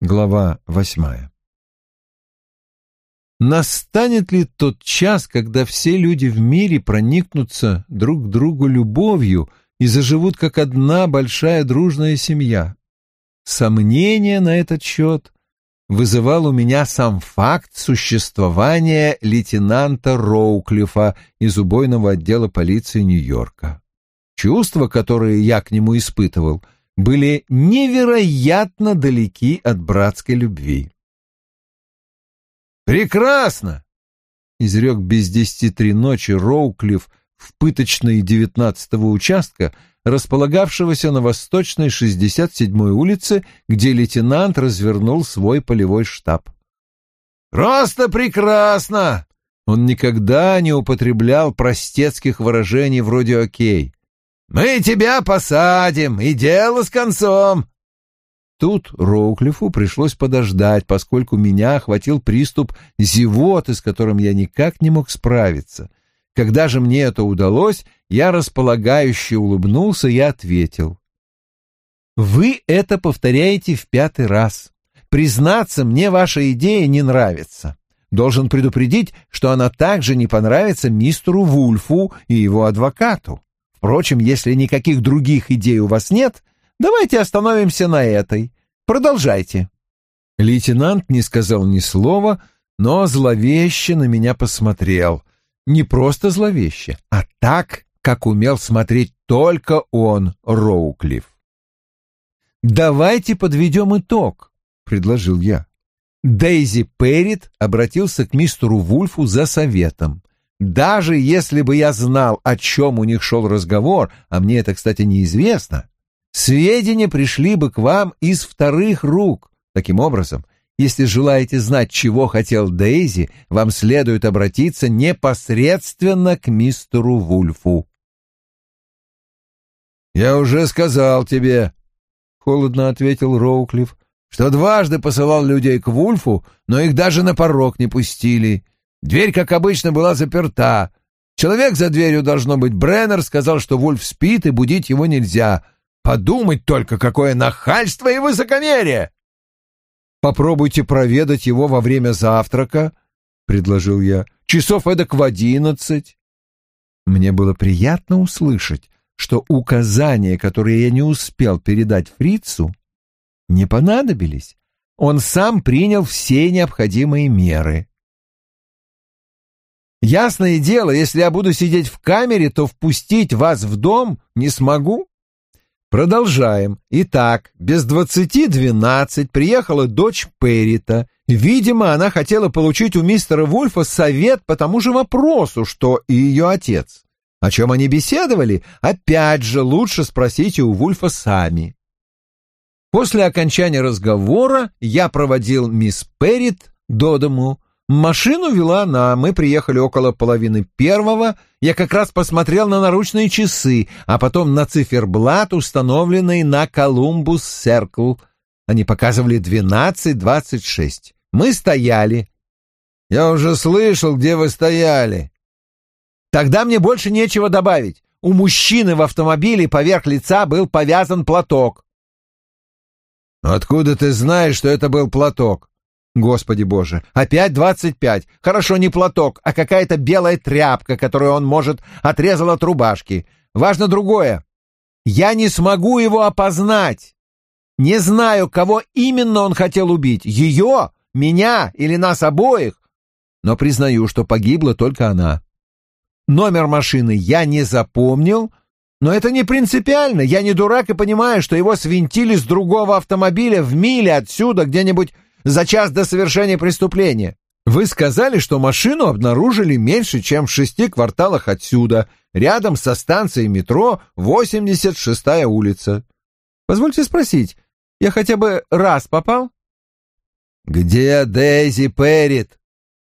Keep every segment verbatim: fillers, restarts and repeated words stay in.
Глава восьмая. Настанет ли тот час, когда все люди в мире проникнутся друг к другу любовью и заживут как одна большая дружная семья? Сомнения на этот счет вызывал у меня сам факт существования лейтенанта Роуклифа из убойного отдела полиции Нью-Йорка. Чувства, которые я к нему испытывал, были невероятно далеки от братской любви. «Прекрасно!» — изрек без десяти три ночи Роуклифф в пыточной девятнадцатого участка, располагавшегося на восточной шестьдесят седьмой улице, где лейтенант развернул свой полевой штаб. «Просто прекрасно!» Он никогда не употреблял простецких выражений вроде «окей». «Мы тебя посадим, и дело с концом!» Тут Роуклиффу пришлось подождать, поскольку меня охватил приступ зевоты, с которым я никак не мог справиться. Когда же мне это удалось, я располагающе улыбнулся и ответил: «Вы это повторяете в пятый раз. Признаться, мне ваша идея не нравится. Должен предупредить, что она также не понравится мистеру Вульфу и его адвокату. Впрочем, если никаких других идей у вас нет, давайте остановимся на этой. Продолжайте». Лейтенант не сказал ни слова, но зловеще на меня посмотрел. Не просто зловеще, а так, как умел смотреть только он, Роуклифф. «Давайте подведем итог», — предложил я. Дейзи Перрит обратился к мистеру Вульфу за советом. Даже если бы я знал, о чем у них шел разговор, а мне это, кстати, неизвестно, сведения пришли бы к вам из вторых рук. Таким образом, если желаете знать, чего хотел Дейзи, вам следует обратиться непосредственно к мистеру Вульфу. «Я уже сказал тебе», — холодно ответил Роуклифф, «что дважды посылал людей к Вульфу, но их даже на порог не пустили. Дверь, как обычно, была заперта. Человек за дверью, должно быть, Бреннер, сказал, что Вульф спит и будить его нельзя. Подумать только, какое нахальство и высокомерие!» «Попробуйте проведать его во время завтрака», — предложил я, — «часов эдак в одиннадцать». Мне было приятно услышать, что указания, которые я не успел передать фрицу, не понадобились. Он сам принял все необходимые меры. Ясное дело, если я буду сидеть в камере, то впустить вас в дом не смогу. Продолжаем. Итак, без двадцати двенадцать приехала дочь Перрита. Видимо, она хотела получить у мистера Вульфа совет по тому же вопросу, что и ее отец. О чем они беседовали, опять же, лучше спросите у Вульфа сами. После окончания разговора я проводил мисс Перрит до дому. Машину вела она, мы приехали около половины первого, я как раз посмотрел на наручные часы, а потом на циферблат, установленный на Колумбус Серкл. Они показывали двенадцать двадцать шесть. Мы стояли. «Я уже слышал, где вы стояли». «Тогда мне больше нечего добавить. У мужчины в автомобиле поверх лица был повязан платок». «Откуда ты знаешь, что это был платок?» Господи боже, опять двадцать пять. Хорошо, не платок, а какая-то белая тряпка, которую он, может, отрезал от рубашки. Важно другое. Я не смогу его опознать. Не знаю, кого именно он хотел убить. Ее, меня или нас обоих. Но признаю, что погибла только она. Номер машины я не запомнил, но это не принципиально. Я не дурак и понимаю, что его свинтили с другого автомобиля в миле отсюда, где-нибудь за час до совершения преступления. Вы сказали, что машину обнаружили меньше, чем в шести кварталах отсюда, рядом со станцией метро восемьдесят шестая улица. Позвольте спросить, я хотя бы раз попал? Где Дейзи Перрит?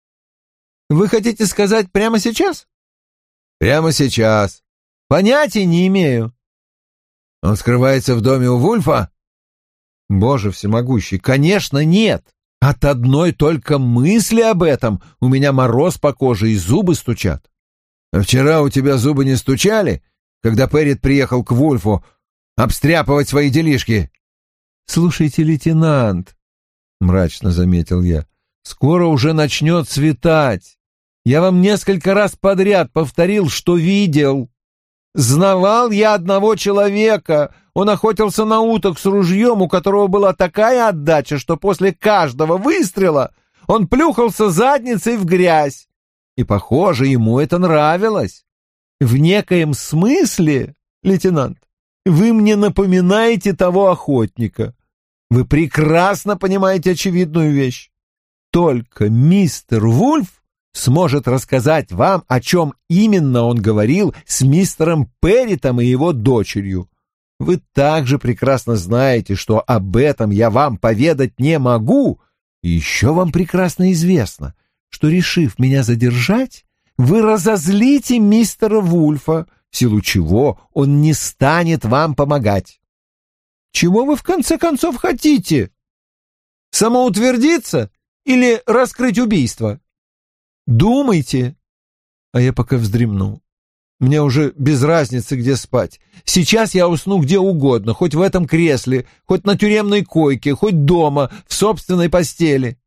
Вы хотите сказать прямо сейчас? Прямо сейчас. Понятия не имею. Он скрывается в доме у Вульфа? Боже всемогущий, конечно, нет. От одной только мысли об этом у меня мороз по коже и зубы стучат. А вчера у тебя зубы не стучали, когда Перрит приехал к Вульфу обстряпывать свои делишки? Слушайте, лейтенант, — мрачно заметил я. «Скоро уже начнет светать. Я вам несколько раз подряд повторил, что видел. Знавал я одного человека. Он охотился на уток с ружьем, у которого была такая отдача, что после каждого выстрела он плюхался задницей в грязь. И, похоже, ему это нравилось. В некоем смысле, лейтенант, вы мне напоминаете того охотника. Вы прекрасно понимаете очевидную вещь. Только мистер Вульф сможет рассказать вам, о чем именно он говорил с мистером Перритом и его дочерью. Вы также прекрасно знаете, что об этом я вам поведать не могу, и еще вам прекрасно известно, что, решив меня задержать, вы разозлите мистера Вульфа, в силу чего он не станет вам помогать. Чего вы в конце концов хотите? Самоутвердиться или раскрыть убийство? Думайте, а я пока вздремну. Мне уже без разницы, где спать. Сейчас я усну где угодно, хоть в этом кресле, хоть на тюремной койке, хоть дома, в собственной постели.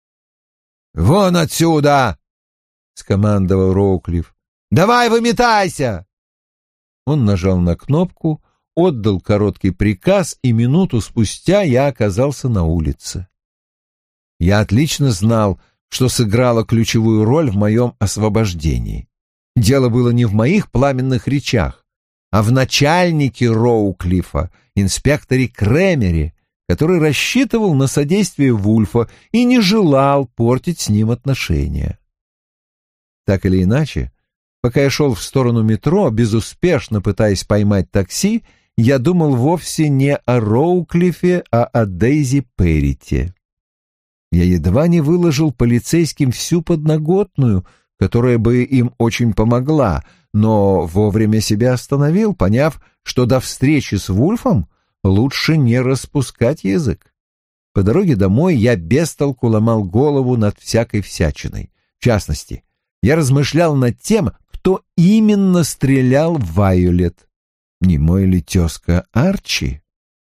«Вон отсюда!» — скомандовал Роуклифф. «Давай, выметайся!» Он нажал на кнопку, отдал короткий приказ, и минуту спустя я оказался на улице. Я отлично знал, что сыграло ключевую роль в моем освобождении. Дело было не в моих пламенных речах, а в начальнике Роуклиффа, инспекторе Кремере, который рассчитывал на содействие Вульфа и не желал портить с ним отношения. Так или иначе, пока я шел в сторону метро, безуспешно пытаясь поймать такси, я думал вовсе не о Роуклиффе, а о Дейзи Перрите. Я едва не выложил полицейским всю подноготную, которая бы им очень помогла, но вовремя себя остановил, поняв, что до встречи с Вульфом лучше не распускать язык. По дороге домой я без толку ломал голову над всякой всячиной. В частности, я размышлял над тем, кто именно стрелял в Вайолет. Не мой ли тезка Арчи?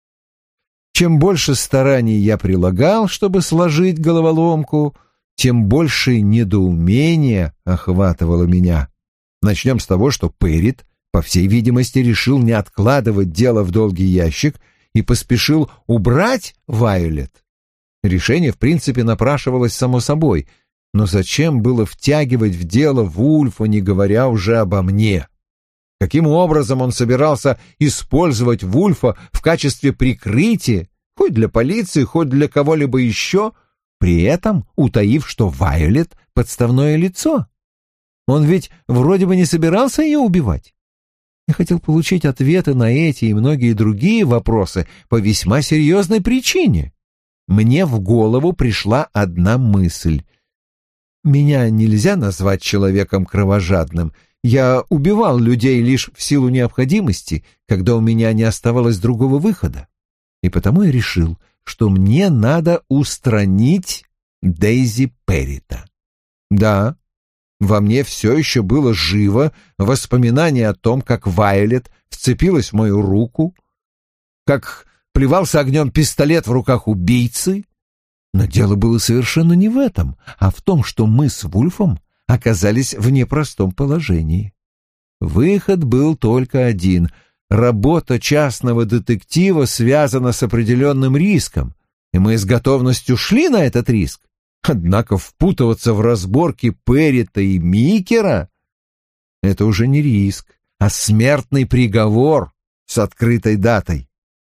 Чем больше стараний я прилагал, чтобы сложить головоломку, тем больше недоумения охватывало меня. Начнем с того, что Перрит, по всей видимости, решил не откладывать дело в долгий ящик и поспешил убрать Вайолет. Решение, в принципе, напрашивалось само собой, но зачем было втягивать в дело Вульфа, не говоря уже обо мне? Каким образом он собирался использовать Вульфа в качестве прикрытия, хоть для полиции, хоть для кого-либо еще, при этом утаив, что Вайолет — подставное лицо? Он ведь вроде бы не собирался ее убивать. Я хотел получить ответы на эти и многие другие вопросы по весьма серьезной причине. Мне в голову пришла одна мысль. Меня нельзя назвать человеком кровожадным. Я убивал людей лишь в силу необходимости, когда у меня не оставалось другого выхода. И потому я решил, что мне надо устранить Дейзи Перрита. Да, во мне все еще было живо воспоминание о том, как Вайолет вцепилась в мою руку, как плевался огнем пистолет в руках убийцы. Но дело было совершенно не в этом, а в том, что мы с Вульфом оказались в непростом положении. Выход был только один. Работа частного детектива связана с определенным риском, и мы с готовностью шли на этот риск. Однако впутываться в разборки Перрита и Микера — это уже не риск, а смертный приговор с открытой датой.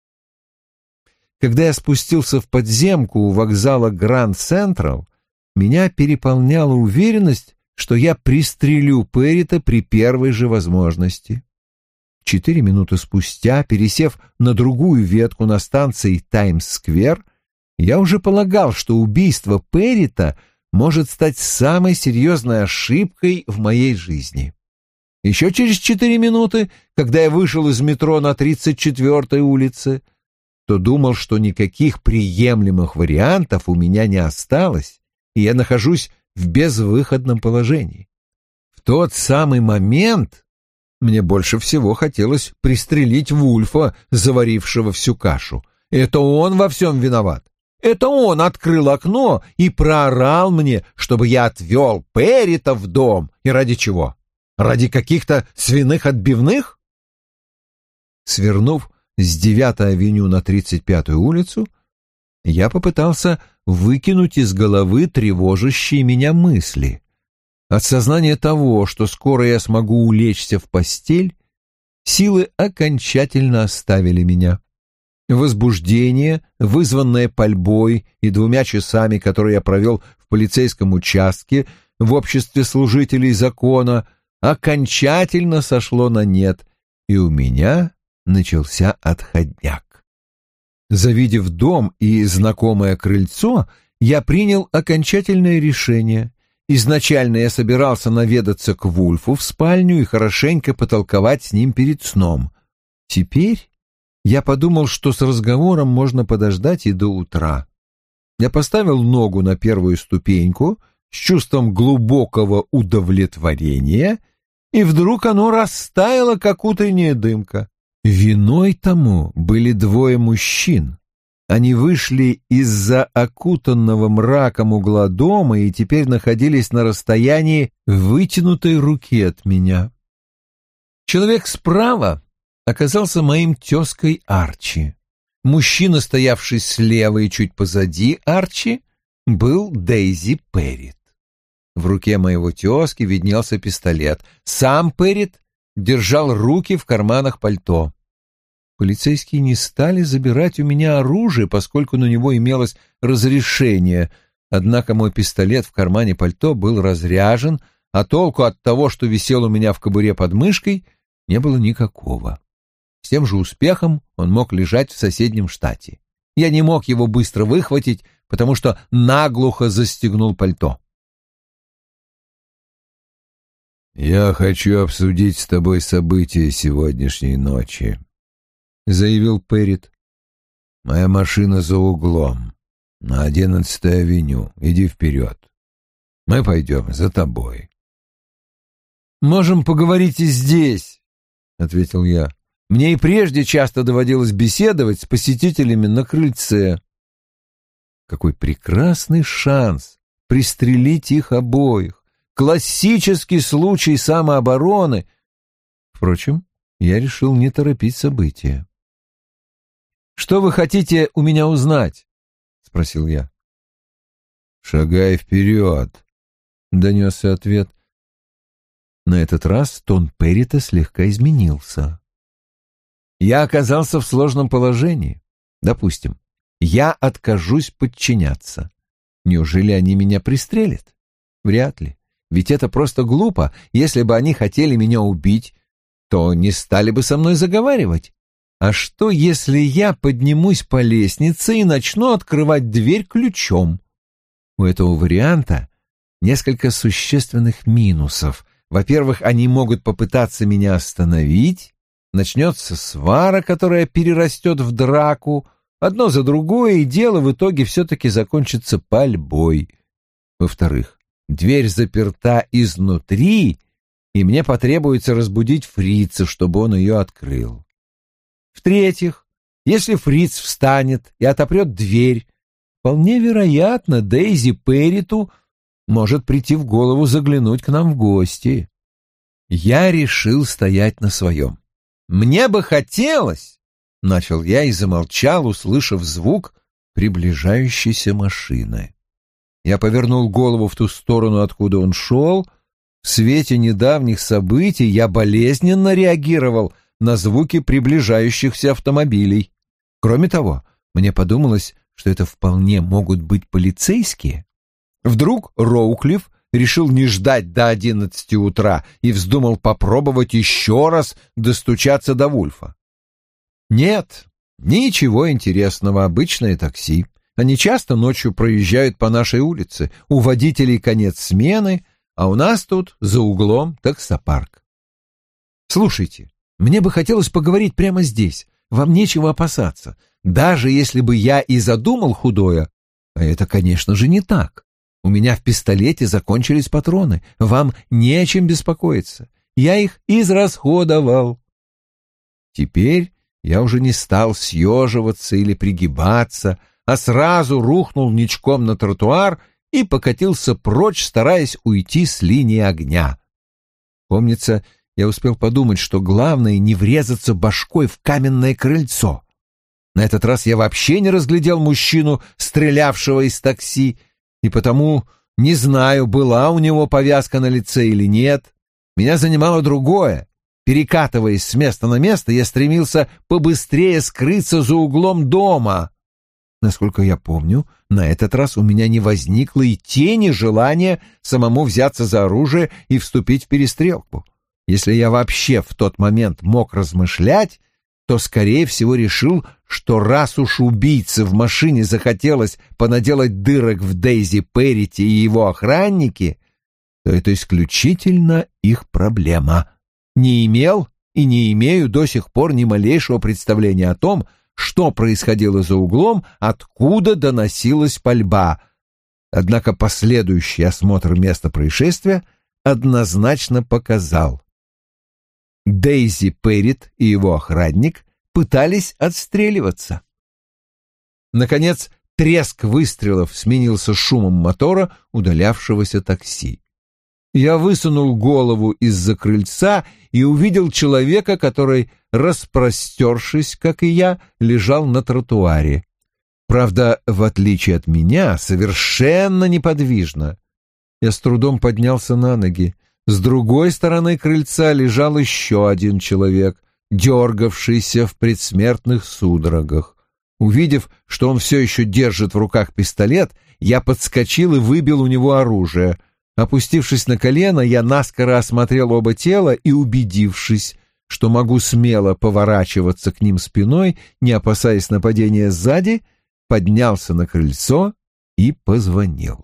Когда я спустился в подземку у вокзала Гранд Централ, меня переполняла уверенность, что я пристрелю Перрита при первой же возможности. Четыре минуты спустя, пересев на другую ветку на станции Таймс-сквер, я уже полагал, что убийство Перрита может стать самой серьезной ошибкой в моей жизни. Еще через четыре минуты, когда я вышел из метро на тридцать четвёртой улице, то думал, что никаких приемлемых вариантов у меня не осталось, и я нахожусь в безвыходном положении. В тот самый момент мне больше всего хотелось пристрелить Вульфа, заварившего всю кашу. Это он во всем виноват. Это он открыл окно и проорал мне, чтобы я отвел Перрита в дом. И ради чего? Ради каких-то свиных отбивных? Свернув с девятой авеню на тридцать пятую улицу, я попытался выкинуть из головы тревожащие меня мысли. От сознания того, что скоро я смогу улечься в постель, силы окончательно оставили меня. Возбуждение, вызванное пальбой и двумя часами, которые я провел в полицейском участке в обществе служителей закона, окончательно сошло на нет, и у меня начался отходняк. Завидев дом и знакомое крыльцо, я принял окончательное решение. Изначально я собирался наведаться к Вульфу в спальню и хорошенько потолковать с ним перед сном. Теперь я подумал, что с разговором можно подождать и до утра. Я поставил ногу на первую ступеньку с чувством глубокого удовлетворения, и вдруг оно растаяло, как утренняя дымка. Виной тому были двое мужчин. Они вышли из-за окутанного мраком угла дома и теперь находились на расстоянии вытянутой руки от меня. Человек справа оказался моим тезкой Арчи. Мужчина, стоявший слева и чуть позади Арчи, был Дейзи Перрит. В руке моего тезки виднелся пистолет. Сам Перрит держал руки в карманах пальто. Полицейские не стали забирать у меня оружие, поскольку на него имелось разрешение, однако мой пистолет в кармане пальто был разряжен, а толку от того, что висел у меня в кобуре под мышкой, не было никакого. С тем же успехом он мог лежать в соседнем штате. Я не мог его быстро выхватить, потому что наглухо застегнул пальто. «Я хочу обсудить с тобой события сегодняшней ночи», — заявил Перрит. «Моя машина за углом, на одиннадцатой авеню. Иди вперед. Мы пойдем за тобой». «Можем поговорить и здесь», — ответил я. «Мне и прежде часто доводилось беседовать с посетителями на крыльце». Какой прекрасный шанс пристрелить их обоих. Классический случай самообороны. Впрочем, я решил не торопить события. «Что вы хотите у меня узнать?» — спросил я. «Шагай вперед», — донесся ответ. На этот раз тон Перрита слегка изменился. Я оказался в сложном положении. Допустим, я откажусь подчиняться. Неужели они меня пристрелят? Вряд ли. Ведь это просто глупо. Если бы они хотели меня убить, то не стали бы со мной заговаривать. А что, если я поднимусь по лестнице и начну открывать дверь ключом? У этого варианта несколько существенных минусов. Во-первых, они могут попытаться меня остановить. Начнется свара, которая перерастет в драку. Одно за другое, и дело в итоге все-таки закончится пальбой. Во-вторых, дверь заперта изнутри, и мне потребуется разбудить фрица, чтобы он ее открыл. В-третьих, если фриц встанет и отопрет дверь, вполне вероятно, Дейзи Перриту может прийти в голову заглянуть к нам в гости. Я решил стоять на своем. «Мне бы хотелось», — начал я и замолчал, услышав звук приближающейся машины. Я повернул голову в ту сторону, откуда он шел. В свете недавних событий я болезненно реагировал на звуки приближающихся автомобилей. Кроме того, мне подумалось, что это вполне могут быть полицейские. Вдруг Роуклифф решил не ждать до одиннадцати утра и вздумал попробовать еще раз достучаться до Вульфа. Нет, ничего интересного, обычное такси. Они часто ночью проезжают по нашей улице. У водителей конец смены, а у нас тут за углом таксопарк. Слушайте, мне бы хотелось поговорить прямо здесь. Вам нечего опасаться. Даже если бы я и задумал худое, а это, конечно же, не так. У меня в пистолете закончились патроны. Вам не о чем беспокоиться. Я их израсходовал. Теперь я уже не стал съеживаться или пригибаться, а сразу рухнул ничком на тротуар и покатился прочь, стараясь уйти с линии огня. Помнится, я успел подумать, что главное не врезаться башкой в каменное крыльцо. На этот раз я вообще не разглядел мужчину, стрелявшего из такси, и потому не знаю, была у него повязка на лице или нет. Меня занимало другое. Перекатываясь с места на место, я стремился побыстрее скрыться за углом дома. Насколько я помню, на этот раз у меня не возникло и тени желания самому взяться за оружие и вступить в перестрелку. Если я вообще в тот момент мог размышлять, то, скорее всего, решил, что раз уж убийце в машине захотелось понаделать дырок в Дейзи Перрити и его охраннике, то это исключительно их проблема. Не имел и не имею до сих пор ни малейшего представления о том, что происходило за углом, откуда доносилась пальба. Однако последующий осмотр места происшествия однозначно показал: Дейзи Перрит и его охранник пытались отстреливаться. Наконец, треск выстрелов сменился шумом мотора удалявшегося такси. Я высунул голову из-за крыльца и увидел человека, который, распростершись, как и я, лежал на тротуаре. Правда, в отличие от меня, совершенно неподвижно. Я с трудом поднялся на ноги. С другой стороны крыльца лежал еще один человек, дергавшийся в предсмертных судорогах. Увидев, что он все еще держит в руках пистолет, я подскочил и выбил у него оружие. Опустившись на колено, я наскоро осмотрел оба тела и, убедившись, что могу смело поворачиваться к ним спиной, не опасаясь нападения сзади, поднялся на крыльцо и позвонил.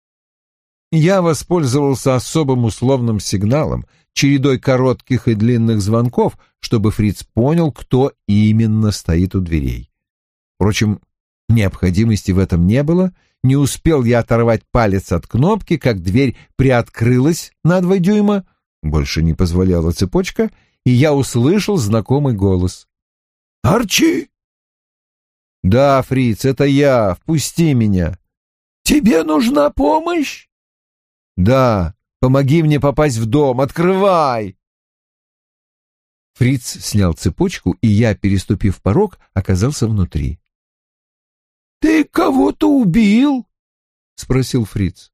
Я воспользовался особым условным сигналом, чередой коротких и длинных звонков, чтобы фриц понял, кто именно стоит у дверей. Впрочем, необходимости в этом не было. Не успел я оторвать палец от кнопки, как дверь приоткрылась на два дюйма, больше не позволяла цепочка, и я услышал знакомый голос. «Арчи!» «Да, фриц, это я. Впусти меня». «Тебе нужна помощь?» «Да, помоги мне попасть в дом. Открывай!» Фриц снял цепочку, и я, переступив порог, оказался внутри. «Ты кого-то убил?» — спросил Фриц.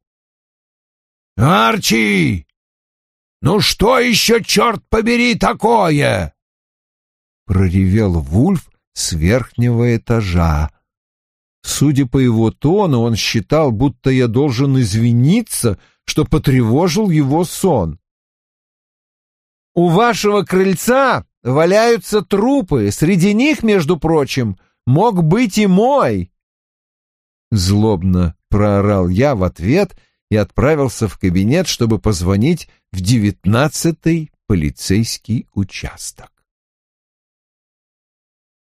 «Арчи! Ну что еще, черт побери, такое?» — проревел Вульф с верхнего этажа. Судя по его тону, он считал, будто я должен извиниться, что потревожил его сон. «У вашего крыльца валяются трупы, среди них, между прочим, мог быть и мой!» Злобно проорал я в ответ и отправился в кабинет, чтобы позвонить в девятнадцатый полицейский участок.